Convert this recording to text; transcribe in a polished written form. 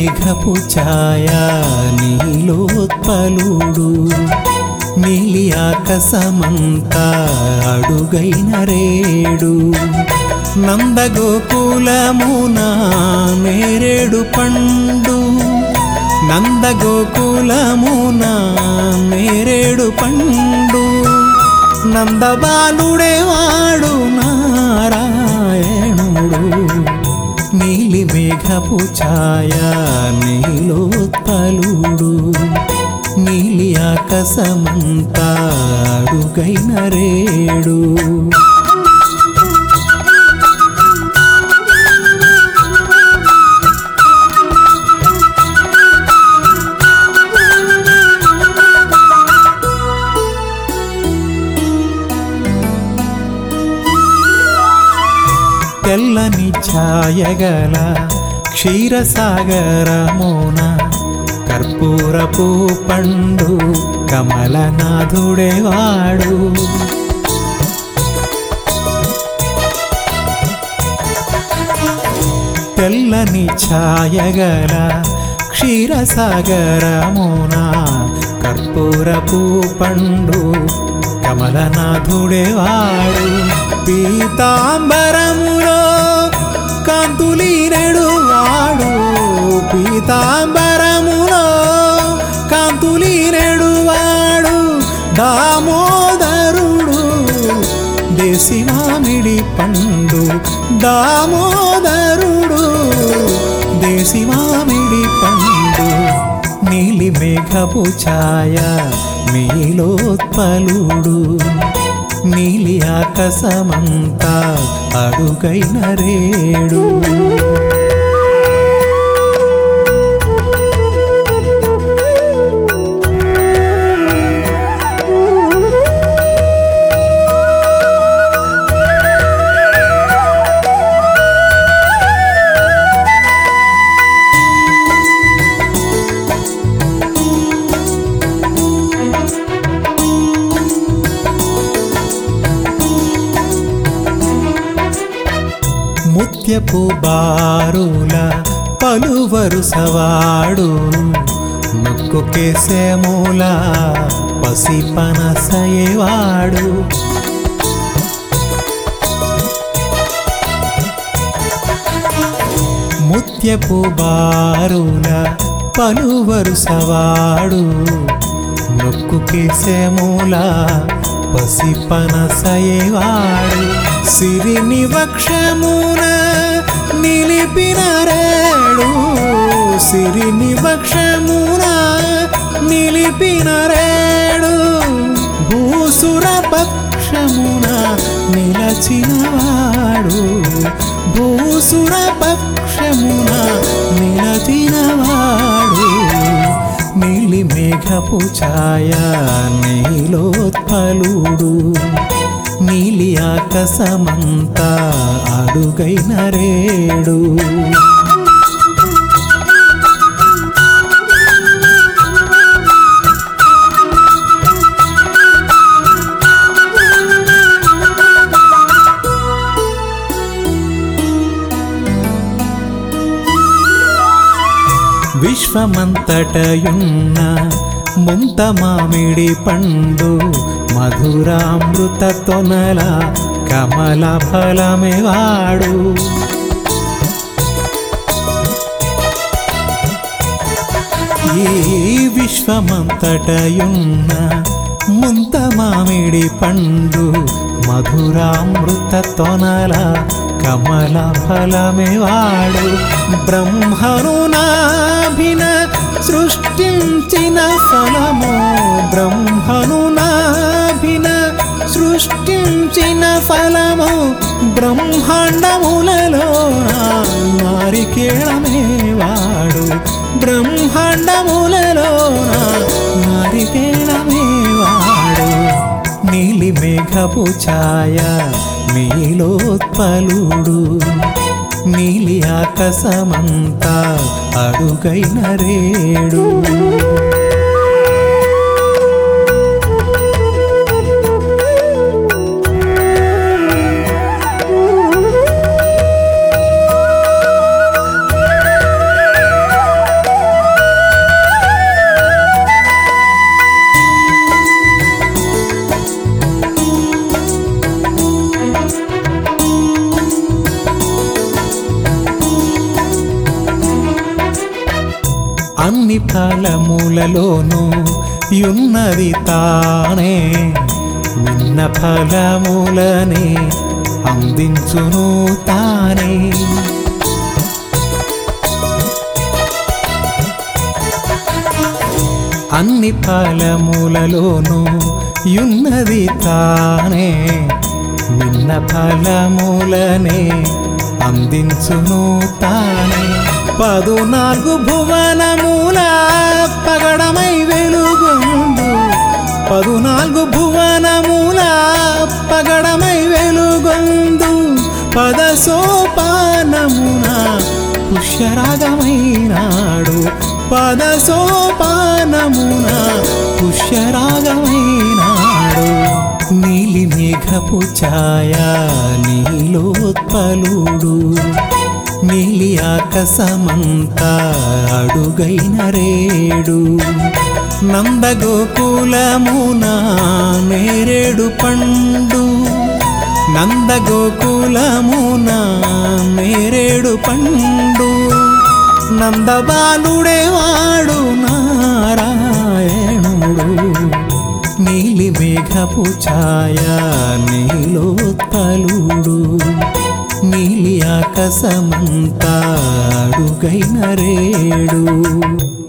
మేఘపు ఛాయ నీలోత్పలుడు నీలి ఆకాశమంతా అడుగైన రేడు నందగోకులమున నేరేడు పండు నందగోకులమున నేరేడు పండు నందబాలుడే వాడు నారాయణుడు నీలి మేఘపు ఛాయ నీలోత్పలుడు నీలి ఆకాశమంతా అడుగైన రేడు తెల్లని ఛాయగల క్షీరసాగరమున కర్పూరపు పండు కమలనాథుడే వాడు తెల్లని ఛాయగల క్షీరసాగరమున కర్పూరపు పండు కమలనాథుడే వాడు పీతాంబరములో కాంతులీనడు వాడు పీతాంబరములో కాంతులీనడు వాడు దామోదరుడు దేశి మామిడి పండు దామోదరుడు దేశి మామిడి పండు నీలి మేఘపు ఛాయ నీలోత్పలుడు నీలి ఆకాశమంతా అడుగైన రేడు ముత్యపు బారుల పలువరుసవాడు ముక్కుకేసేమూల పసిపనసయేవాడు ముత్యపు బారుల పలువరుసవాడు నొక్కుకేసేమూల పసిపనసయేవాడు సిరిని వక్షమున నిలిపిన రేడు సిరిని వక్షమున నిలిపిన రేడు భూసుర పక్షమున నిలచినవాడు భూసుర పక్షమున నిలచినవాడు నీలి మేఘపు ఛాయ నీలోత్పలుడు నీలి ఆకాశమంతా అడుగైన రేడు విశ్వమంతటయున్న ముంత మామిడి పండు మధురామృత తొనల కమల ఫలమేవాడు ఈ విశ్వమంతటయున్న ముంత మామిడి పండు మధురామృత తొనల కమల ఫలమేవాడు బ్రహ్మను నాభిన సృష్టించిన ఫలము బ్రహ్మను నాభిన సృష్టించిన ఫలము బ్రహ్మాండములలో నారికేళమేవాడు బ్రహ్మాండములలో నారికేళమేవాడు నీలి మేఘపు ఛాయ నీలోత్పలుడు నీలి ఆకాశమంతా అడుగైన రేడు అన్ని ఫలములలోనూ యున్నది తానే విన్న ఫలములనే అందించును తానే అన్ని ఫలములలోనూ యున్నది తానే విన్న ఫలములనే అందించును తానే 14 భువనముల పగడమై వెలుగొందు 14 భువనముల పగడమై వెలుగొందు పదసోపానమున పుష్యరాగమైనాడు పదసోపానమున పుష్యరాగమైనాడు నీలి మేఘపు ఛాయ నీలోత్పలుడు నీలి ఆకాశమంతా అడుగైన రేడు నందగోకులమున నేరేడు పండు నందగోకులమున నేరేడు పండు నందబాలుడే వాడు నారాయణుడు నీలి మేఘపు ఛాయ నీలోత్పలుడు నీలి ఆకాశమంతా అడుగైన రేడు